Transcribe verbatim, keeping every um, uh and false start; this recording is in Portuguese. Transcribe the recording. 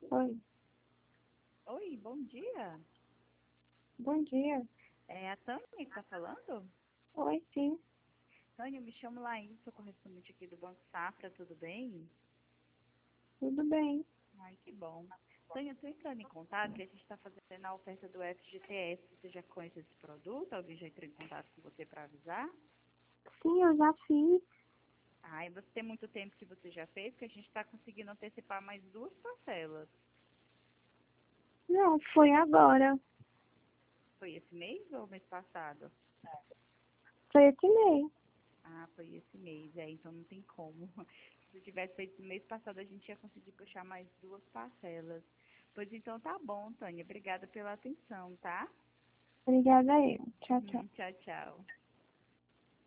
Oi, Oi, bom dia. bom dia. É a Tânia que está falando? Oi, sim, Tânia, eu me chamo Laís, sou correspondente aqui do Banco Safra, tudo bem? tudo bem. Ai, que bom. Tânia, eu estou entrando em contato que a gente está fazendo a oferta do F G T S. Você já conhece esse produto? Alguém já entrou em contato com você para avisar? Sim, eu já fiz. Ai, você tem muito tempo que você já fez, porque a gente está conseguindo antecipar mais duas parcelas. Não, foi agora. Foi esse mês ou mês passado? Foi esse mês. Ah, foi esse mês, é, então não tem como. Se tivesse feito no mês passado, a gente ia conseguir puxar mais duas parcelas. Pois então tá bom, Tânia. Obrigada pela atenção, tá? Obrigada eu. Tchau, tchau. Tchau, tchau.